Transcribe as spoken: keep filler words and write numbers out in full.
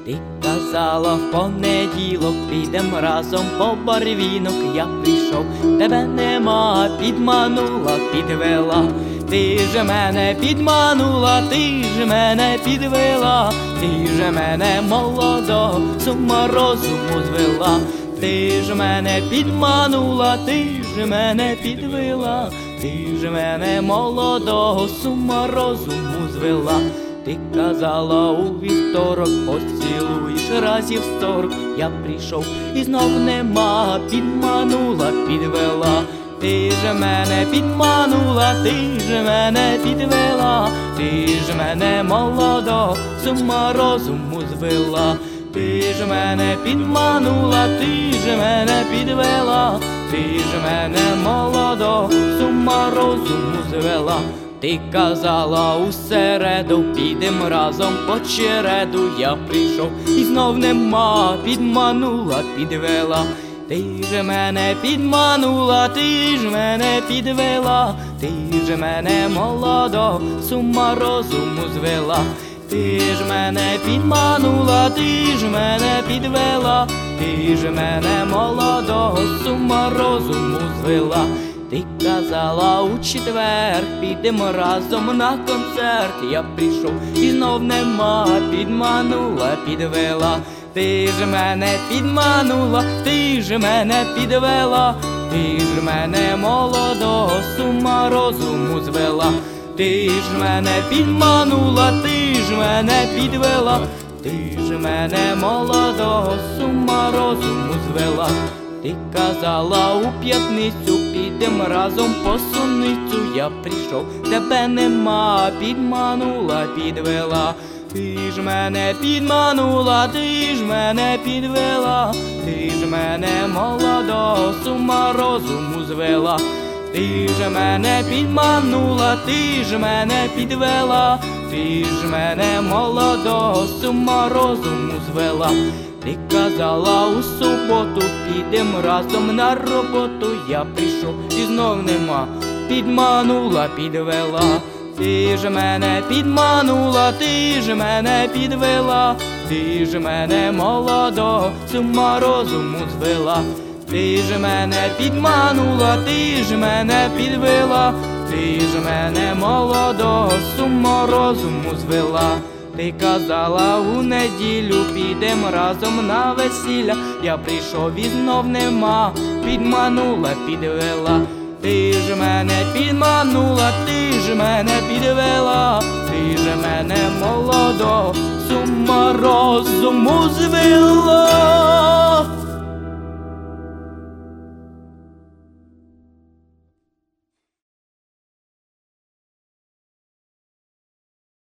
Ти казала, в понеділок підем разом по барвінок. Я прийшов, тебе нема, підманула, підвела. Ти ж мене підманула, ти ж мене підвела, ти ж мене молодого з ума розуму звела. Ти ж мене підманула, ти ж мене підвела, ти ж мене молодого з ума розуму звела. Ти казала, у вівторок поцілуєш разів сорок. Я прийшов і знов нема, підманула, підвела. Ти ж мене підманула, ти ж мене підвела, ти ж мене молодого з ума розуму звела. Ти ж мене підманула, ти ж мене підвела, ти ж мене молодого з ума розуму звела. Ти казала, у середу підем разом по череду. Я прийшов і знов нема, підманула, підвела. Ти ж мене підманула, ти ж мене підвела, ти ж мене молодого з ума розуму звела. Ти ж мене підманула, ти ж мене підвела, ти ж мене молодого з ума розуму звела. Ти казала, у четвер підемо разом на концерт. Я прийшов і знов нема, підманула, підвела. Ти ж мене підманула, ти ж мене підвела, ти ж мене молодого з ума розуму звела. Ти ж мене підманула, ти ж мене підвела, ти ж мене молодого з ума розуму звела. Ти казала, у п'ятницю підем разом по суницю. Я прийшов, тебе нема, підманула, підвела. Ти ж мене підманула, ти ж мене підвела, ти ж мене молодого з ума розуму звела. Ти ж мене підманула, ти ж мене підвела, ти ж мене молодого з ума розуму звела. Ти казала, у суботу підем разом на роботу. Я прийшов і знов нема, підманула, підвела. Ти ж мене підманула, ти ж мене підвела, ти ж мене молодого з ума розуму звела. Ти ж мене підманула, ти ж мене підвела, ти ж мене молодого з ума розуму звела. Ти казала, у неділю підем разом на весілля. Я прийшов і знов нема, підманула, підвела. Ти ж мене підманула, ти ж мене підвела, ти ж мене молодого з ума розуму звела.